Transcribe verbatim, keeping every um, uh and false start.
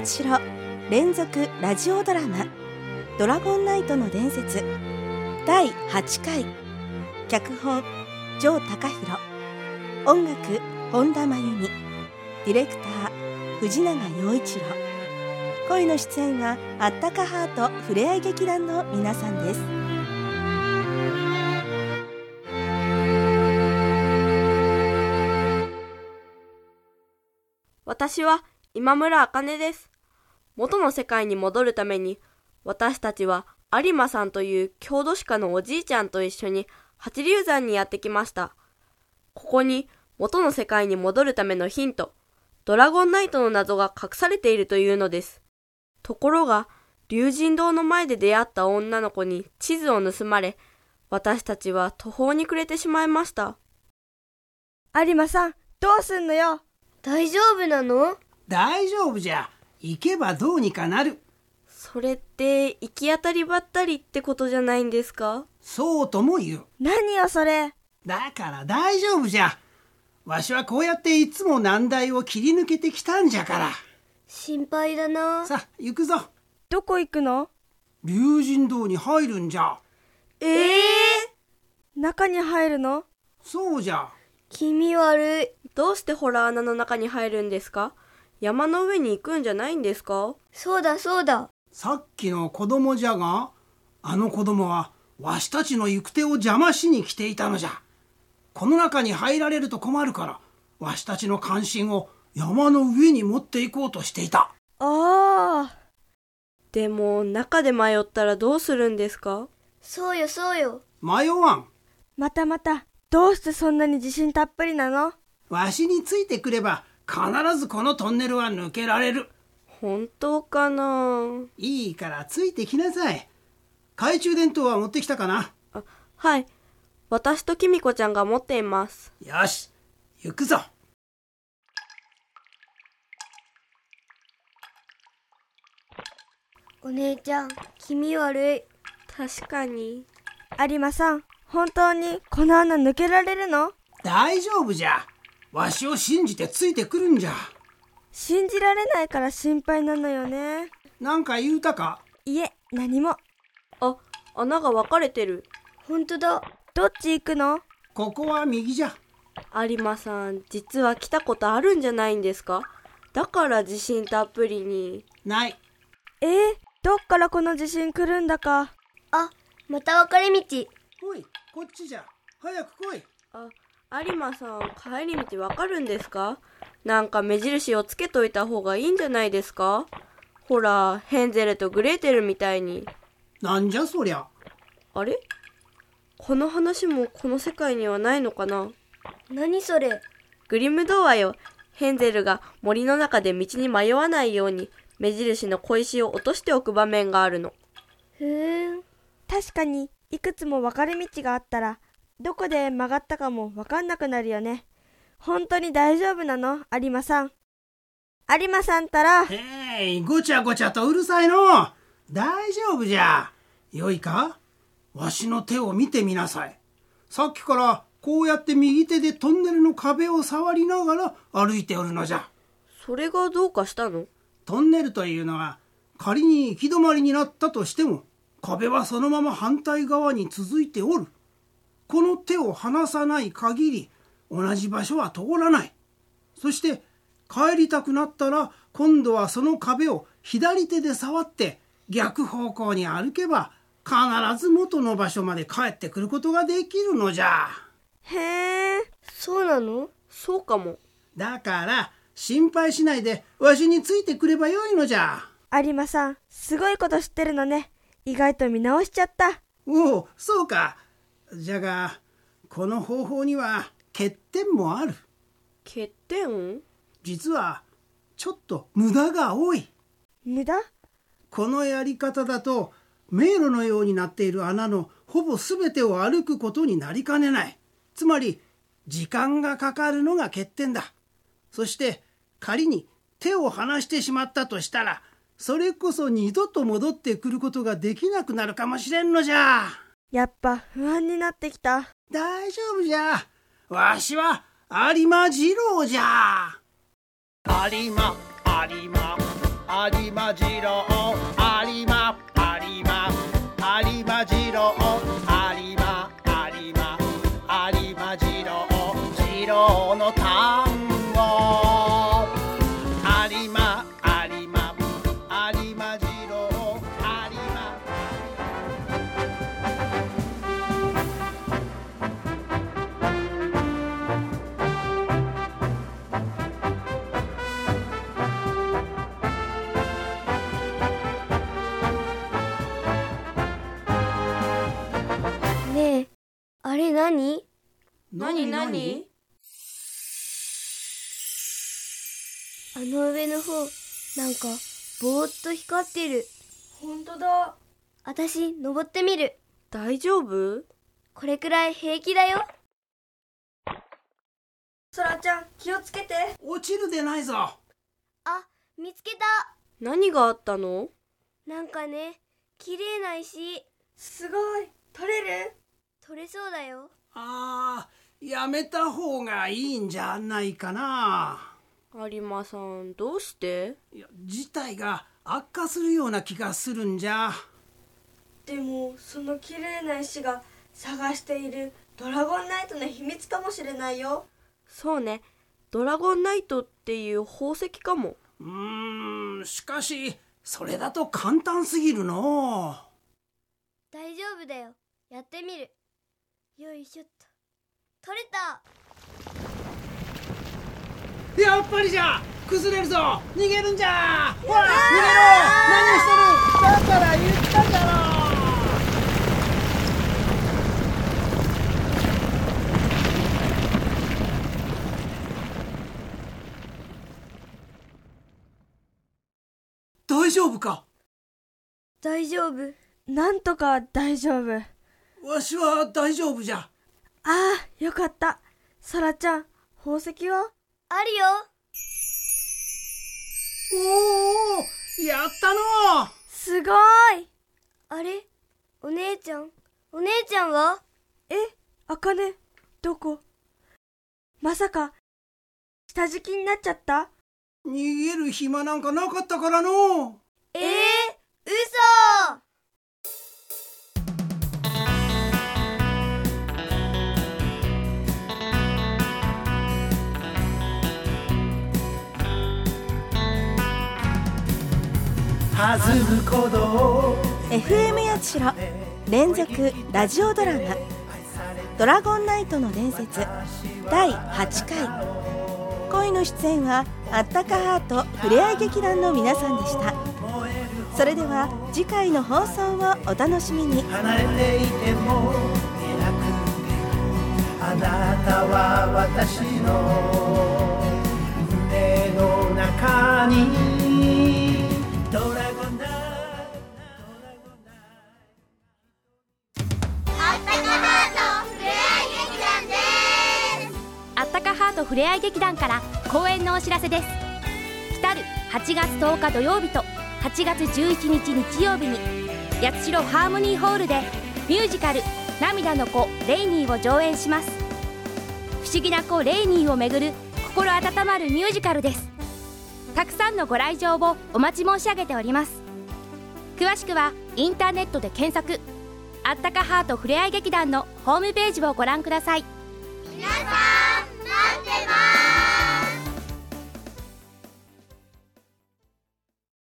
一郎連続ラジオドラマドラゴンナイトの伝説だいはちかい、脚本城貴弘、音楽本田真由美、ディレクター藤永陽一郎、声の出演はあったかハートふれあい劇団の皆さんです。 私は今村茜です。元の世界に戻るために、私たちは有馬さんという郷土史家のおじいちゃんと一緒に八龍山にやってきました。ここに元の世界に戻るためのヒント、ドラゴンナイトの謎が隠されているというのです。ところが、龍神堂の前で出会った女の子に地図を盗まれ、私たちは途方に暮れてしまいました。 有馬さん、どうすんのよ。 大丈夫なの？ 大丈夫じゃ。行けばどうにかなる。 それって行き当たりばったりってことじゃないんですか？ そうとも言う。 何よそれ。 だから大丈夫じゃ。わしはこうやっていつも難題を切り抜けてきたんじゃから。 心配だな。 さあ行くぞ。 どこ行くの？ 龍神堂に入るんじゃ。 ええー、中に入るの？ そうじゃ。 気味悪い。 どうしてホラー穴の中に入るんですか？山の上に行くんじゃないんですか？ そうだそうだ。 さっきの子供じゃが、あの子供はわしたちの行く手を邪魔しに来ていたのじゃ。この中に入られると困るから、わしたちの関心を山の上に持っていこうとしていた。 ああ。 でも中で迷ったらどうするんですか？ そうよそうよ。 迷わん。 またまた、どうしてそんなに自信たっぷりなの？ わしについてくれば必ずこのトンネルは抜けられる。 本当かな？ いいからついてきなさい。懐中電灯は持ってきたかな？ あ、はい。私ときみこちゃんが持っています。 よし、行くぞ。 お姉ちゃん、気味悪い。 確かに。 有馬さん、本当にこの穴抜けられるの？ 大丈夫じゃ。わしを信じてついてくるんじゃ。 信じられないから心配なのよね。 なんか言うたか？ いえ、何も。 あ、穴が分かれてる。 ほんとだ。 どっち行くの？ ここは右じゃ。 有馬さん、実は来たことあるんじゃないんですか？だから自信たっぷりに。 ない。 えー、どっからこの自信来るんだか。 あ、また分かれ道。 おい、こっちじゃ。早く来い。 あ、有馬さん、帰り道わかるんですか？なんか目印をつけといた方がいいんじゃないですか？ほら、ヘンゼルとグレーテルみたいに。 なんじゃそりゃ。 あれ？この話もこの世界にはないのかな？ 何それ？ グリム童話よ。ヘンゼルが森の中で道に迷わないように目印の小石を落としておく場面があるの。 へー。 確かにいくつも分かれ道があったらどこで曲がったかも分かんなくなるよね。本当に大丈夫なの？有馬さん。有馬さんったら。 へい、ごちゃごちゃとうるさいの。大丈夫じゃ。よいか？わしの手を見てみなさい。さっきからこうやって右手でトンネルの壁を触りながら歩いておるのじゃ。 それがどうかしたの？ トンネルというのは仮に行き止まりになったとしても壁はそのまま反対側に続いておる。この手を離さない限り同じ場所は通らない。そして帰りたくなったら今度はその壁を左手で触って逆方向に歩けば必ず元の場所まで帰ってくることができるのじゃ。 へー。 そうなの？ そうかも。 だから心配しないでわしについてくればよいのじゃ。 有馬さん、すごいこと知ってるのね。意外と見直しちゃった。 おお、そうか。じゃがこの方法には欠点もある。 欠点？ 実はちょっと無駄が多い。 無駄？ このやり方だと迷路のようになっている穴のほぼ全てを歩くことになりかねない。つまり時間がかかるのが欠点だ。そして仮に手を離してしまったとしたらそれこそ二度と戻ってくることができなくなるかもしれんのじゃ。 やっぱ不安になってきた。 大丈夫じゃ。わしは有馬次郎じゃ。 有馬有馬有馬次郎有馬有馬有馬次郎有馬有馬有馬次郎次郎の単語有馬有馬有馬次郎有馬ねえ、あれ何？ 何何？ あの上の方、なんかぼーっと光ってる。 ほんとだ。 あたし登ってみる。 大丈夫？ これくらい平気だよ。 そらちゃん、気をつけて。 落ちるでないぞ。 あ、見つけた。 何があったの？ なんかね、綺麗な石。 すごい。取れる？ 取れそうだよ。 ああ、やめた方がいいんじゃないかな。 有馬さん、どうして？ いや、事態が悪化するような気がするんじゃ。 でもその綺麗な石が探しているドラゴンナイトの秘密かもしれないよ。 そうね、ドラゴンナイトっていう宝石かも。 うーん、しかしそれだと簡単すぎるの。 大丈夫だよ。やってみる。よいしょっと。取れた。 やっぱりじゃ、崩れるぞ。逃げるんじゃ。ほら、逃げろ。何してる。だから言っただろう。大丈夫か？ 大丈夫。 なんとか大丈夫。 わしは大丈夫じゃ。 ああ、よかった。そらちゃん、宝石は？ あるよ。 おお、やったの。 すごい。 あれ？お姉ちゃん？お姉ちゃんは？ え、あかね、どこ？まさか、下敷きになっちゃった？ 逃げる暇なんかなかったからの。 えー、嘘！ 弾む鼓動エフエム 八代連続ラジオドラマドラゴンナイトの伝説だいはちかい。恋の出演はあったかハートふれあい劇団の皆さんでした。それでは次回の放送をお楽しみに。 離れていてもいなくてもあなたは私の胸の中にドラゴンだ。 あったかハートふれあい劇団から公演のお知らせです。来るはちがつとおか土曜日とはちがつじゅういちにち日曜日に八代ハーモニーホールでミュージカル涙の子レイニーを上演します。不思議な子レイニーをめぐる心温まるミュージカルです。たくさんのご来場をお待ち申し上げております。詳しくはインターネットで検索あったかハートふれあい劇団のホームページをご覧ください。 皆さん